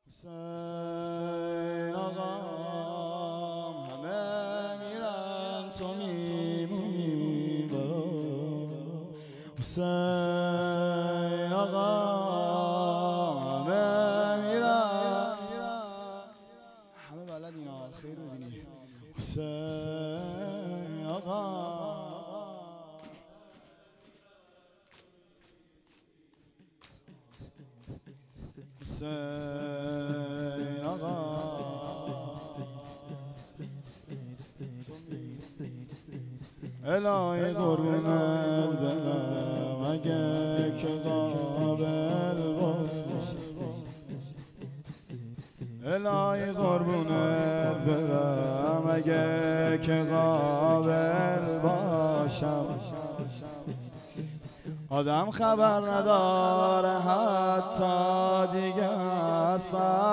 حسین آقام همه میرن تو میمونی برا حسین آقام همه میرن همه بلد اینا خیر ببینی حسین آقام حسین آقا الهی قربونت برم اگه که قابل باشه الهی قربونت برم اگه که قابل باشم آدم خبر نداره حتی دیگه از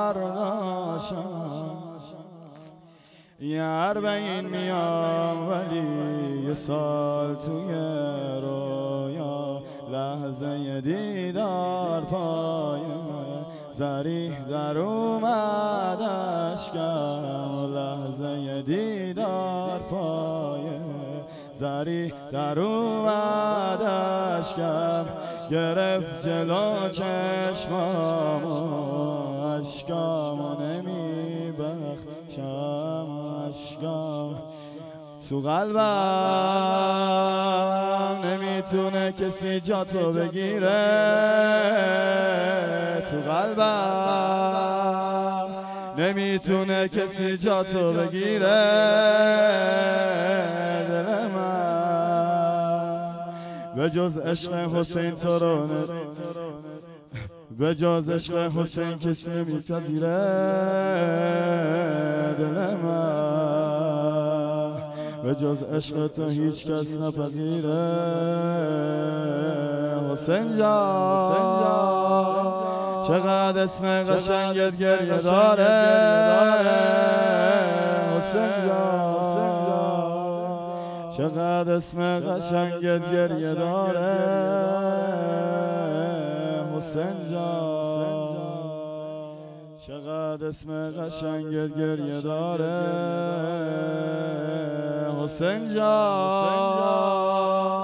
فرداشم یه 40 میام ولی یه سال توی رویا لحظه دیدار پای زریح در اومد اشکم لحظه دیدار پای زریح در اومد اشکم گرفت جلو چشمامو اشکامو نمیبخشم اشکام تو قلبم نمیتونه کسی جاتو بگیره تو قلبم نمیتونه کسی جاتو بگیره دل من به جز عشق حسین تو رو به جز عشق حسین کس نمیپذیره دل من به جز عشق تو هیچ کس نپذیره حسین جان چقدر اسم قشنگت گریه داره حسین جان چقدر اسم قشنگت گریه داره حسین جان چقدر اسم قشنگت گریه داره حسین جان